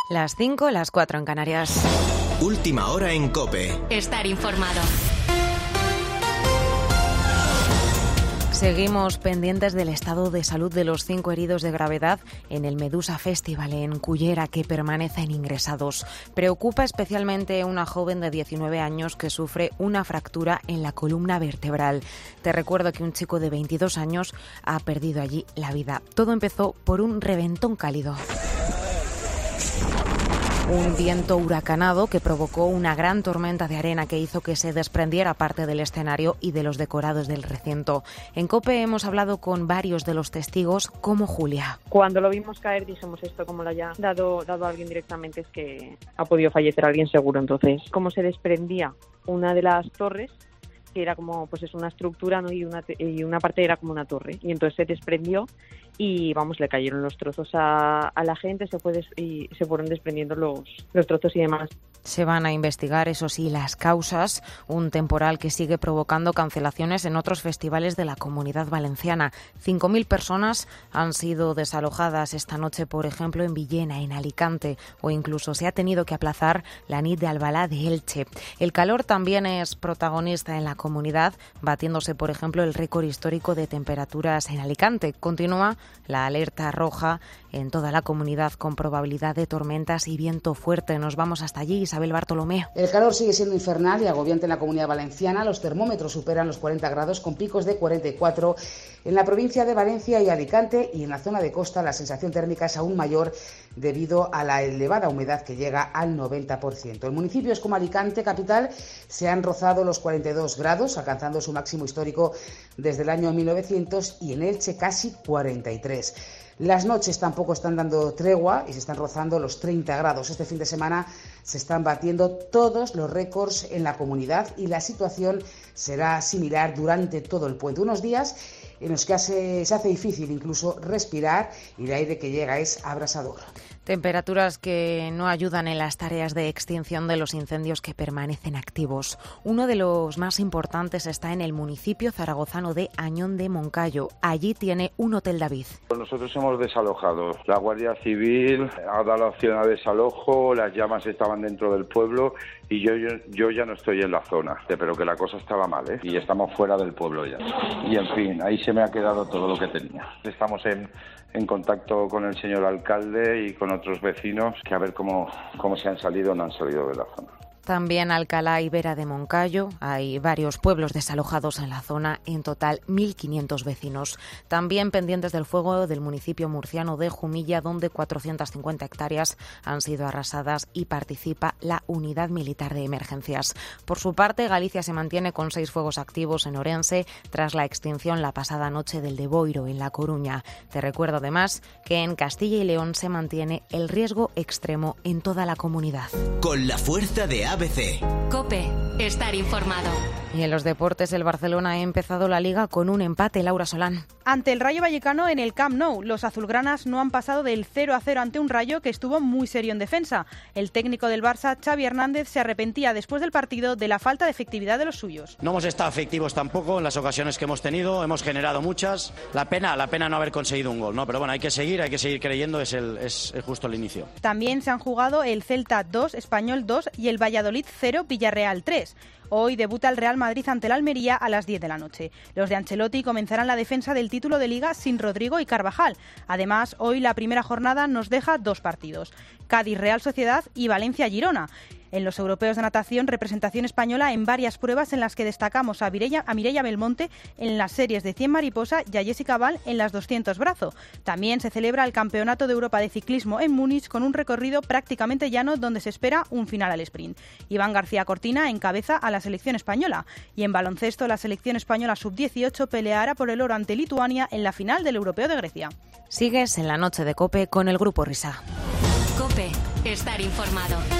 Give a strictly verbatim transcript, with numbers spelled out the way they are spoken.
Las cinco, las cuatro en Canarias. Última hora en COPE. Estar informado. Seguimos pendientes del estado de salud de los cinco heridos de gravedad en el Medusa Festival en Cullera, que permanecen ingresados. Preocupa especialmente una joven de diecinueve años que sufre una fractura en la columna vertebral. Te recuerdo que un chico de veintidós años ha perdido allí la vida. Todo empezó por un reventón cálido. Un viento huracanado que provocó una gran tormenta de arena que hizo que se desprendiera parte del escenario y de los decorados del recinto. En COPE hemos hablado con varios de los testigos, como Julia. Cuando lo vimos caer dijimos, esto como lo haya dado, dado a alguien directamente es que ha podido fallecer alguien seguro. Entonces, como se desprendía una de las torres, que era como, pues es una estructura, ¿no? y, una, y una parte era como una torre, y entonces se desprendió y vamos, le cayeron los trozos a, a la gente, se fue des, y se fueron desprendiendo los, los trozos y demás. Se van a investigar, eso sí, las causas, un temporal que sigue provocando cancelaciones en otros festivales de la Comunidad Valenciana. cinco mil personas han sido desalojadas esta noche, por ejemplo, en Villena, en Alicante, o incluso se ha tenido que aplazar la Nit de Albalá de Elche. El calor también es protagonista en la comunidad, batiéndose, por ejemplo, el récord histórico de temperaturas en Alicante. Continúa la alerta roja en toda la comunidad con probabilidad de tormentas y viento fuerte. Nos vamos hasta allí, Isabel Bartolomé. El calor sigue siendo infernal y agobiante en la Comunidad Valenciana. Los termómetros superan los cuarenta grados con picos de cuarenta y cuatro en la provincia de Valencia y Alicante, y en la zona de costa la sensación térmica es aún mayor debido a la elevada humedad que llega al noventa por ciento. En municipios como Alicante capital se han rozado los cuarenta y dos grados, alcanzando su máximo histórico desde el año mil novecientos, y en Elche casi cuarenta y tres. Las noches tampoco están dando tregua y se están rozando los treinta grados. Este fin de semana se están batiendo todos los récords en la comunidad y la situación será similar durante todo el puente. Unos días en los que hace, se hace difícil incluso respirar y el aire que llega es abrasador. Temperaturas que no ayudan en las tareas de extinción de los incendios que permanecen activos. Uno de los más importantes está en el municipio zaragozano de Añón de Moncayo. Allí tiene un Hotel David. Nosotros hemos desalojado. La Guardia Civil ha dado la opción a desalojo, las llamas estaban dentro del pueblo y yo, yo, yo ya no estoy en la zona, pero que la cosa estaba mal, ¿eh? Y estamos fuera del pueblo ya. Y en fin, ahí se me ha quedado todo lo que tenía. Estamos en, en contacto con el señor alcalde y con otros vecinos, que a ver cómo, cómo se han salido o no han salido de la zona. También Alcalá y Vera de Moncayo. Hay varios pueblos desalojados en la zona, en total mil quinientos vecinos. También pendientes del fuego del municipio murciano de Jumilla, donde cuatrocientas cincuenta hectáreas han sido arrasadas y participa la Unidad Militar de Emergencias. Por su parte, Galicia se mantiene con seis fuegos activos en Orense tras la extinción la pasada noche del de Boiro, en La Coruña. Te recuerdo además que en Castilla y León se mantiene el riesgo extremo en toda la comunidad. Con la fuerza de A B C. COPE. Estar informado. Y en los deportes, el Barcelona ha empezado la Liga con un empate. Laura Solán. Ante el Rayo Vallecano en el Camp Nou, los azulgranas no han pasado del cero a cero ante un Rayo que estuvo muy serio en defensa. El técnico del Barça, Xavi Hernández, se arrepentía después del partido de la falta de efectividad de los suyos. No hemos estado efectivos tampoco en las ocasiones que hemos tenido, hemos generado muchas. La pena, la pena no haber conseguido un gol, ¿no? Pero bueno, hay que seguir, hay que seguir creyendo, es, el, es justo el inicio. También se han jugado el Celta dos, Español dos y el Valladolid cero, Villarreal tres. Hoy debuta el Real Madrid ante el Almería a las diez de la noche. Los de Ancelotti comenzarán la defensa del título de Liga sin Rodrigo y Carvajal. Además, hoy la primera jornada nos deja dos partidos: Cádiz-Real Sociedad y Valencia-Girona. En los europeos de natación, representación española en varias pruebas en las que destacamos a Mireia, a Mireia Belmonte en las series de cien mariposa y a Jessica Val en las doscientos brazo. También se celebra el Campeonato de Europa de Ciclismo en Múnich con un recorrido prácticamente llano donde se espera un final al sprint. Iván García Cortina encabeza a la selección española. Y en baloncesto, la selección española sub dieciocho peleará por el oro ante Lituania en la final del Europeo de Grecia. Sigues en la noche de COPE con el Grupo Risa. COPE. Estar informado.